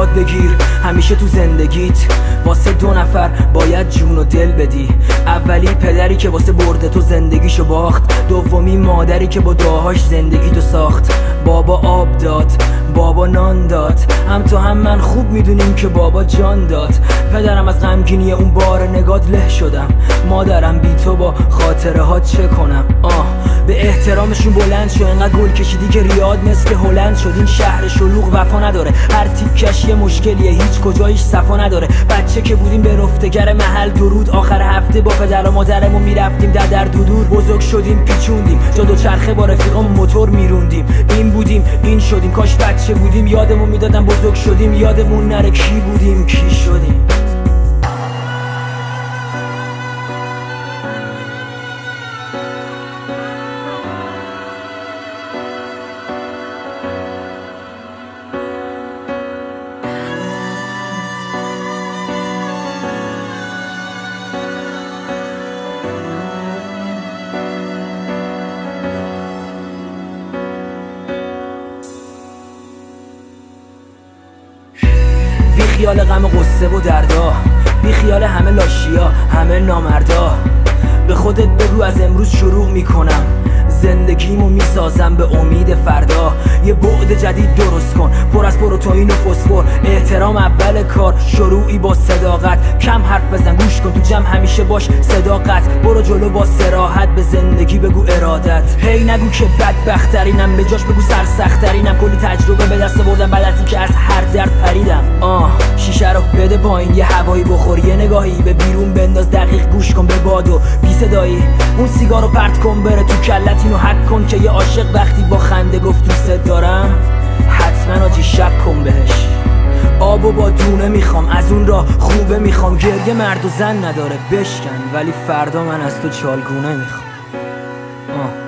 یاد بگیر همیشه تو زندگیت واسه 2 نفر باید جون و دل بدی. اولی پدری که واسه برده تو زندگیشو باخت، دومی مادری که با دعاهاش زندگیتو ساخت. بابا آب داد، بابا نان داد، هم تو هم من خوب میدونیم که بابا جان داد. پدرم از غمگینی اون بار نگات له شدم، مادرم بی تو با خاطره ها چه کنم. به احترامشون بلند شو، انقدر گل کشیدی که ریاد مثل هلند شد. این شهر شلوغ وفا نداره، هر تیکش یه مشکلیه، هیچ کجایش صفا نداره. بچه که بودیم به رفتگر محل درود، آخر هفته با پدر و مادرمون میرفتیم در دور. بزرگ شدیم پیچوندیم جا دوچرخه با رفیقام موتور میروندیم. این بودیم این شدیم، کاش بچه بودیم یادمون میدادن. بزرگ شدیم یادمون نره کی بودیم کی شدیم. بی خیال غم و غصه و دردا، بی خیال همه لاشیا همه نامردا. به خودت بگو از امروز شروع میکنم، زندگیمو میسازم به امید فردا. یه بعد جدید درست کن پر از پروتئین و فسفر، احترام اول کار، شروعی با صداقت. کم حرف بزن گوش کن تو جمع همیشه باش صداقت. برو جلو با صراحت، به زندگی بگو ارادت. هی نگو که بدبخترینم، به جاش بگو سرسخترینم. کلی تجربه به دست بردم بعد از این که از هر درد پریدم. شیشه رو بده پایین، یه هوایی بخور، یه نگاهی به بیرون بنداز، دقیق گوش کن به باد و بی صدایی. اون سیگارو پرت کن بره تو کلت، اینو حک کن که یه عاشق وقتی با خنده گفت دوست دارم حتما آجی شک کن بهش. آبو با دونه میخوام، از اون راه خوبه میخوام. گریه مرد و زن نداره بشکن، ولی فردا من از تو چالگونه میخوام.